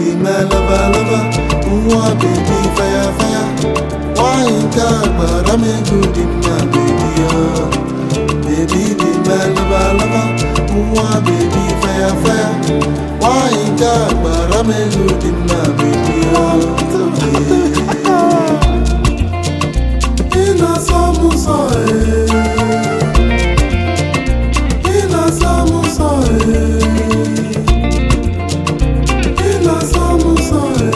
be my lover, lover. Mwah, baby, fire, fire. Wine car, but I'm a good in my baby, oh. Baby, be my lover, lover. Mwah, baby, fire, fire. Wine car, but I'm a good in my baby, oh. Ina samu soe, ina samu soe, ina samu soe.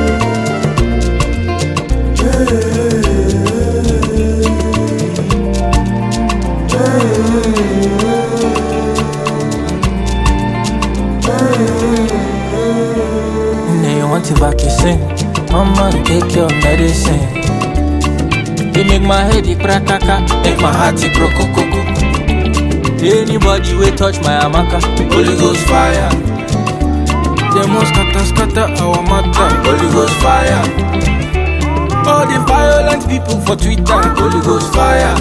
Now you want to back you sing, mama take your medicine. They make my head ikrakaka, make my heart ikrokokoko. Anybody will touch my amaka, Holy Ghost fire. They must scatter our matter, Holy Ghost fire. All the violent people for Twitter, Holy Ghost fire.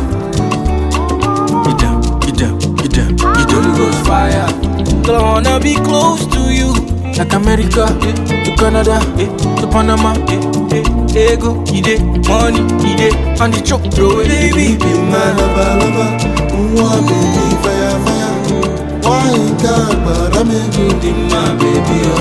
Get down, Holy Ghost fire. Girl, I wanna be close to you, like America, to Canada, to Panama, ego, money, and the choke, throw it. Baby, be my lover, lover. Mwah, baby, fire, fire. Wine car, but I'm a good in my baby, oh.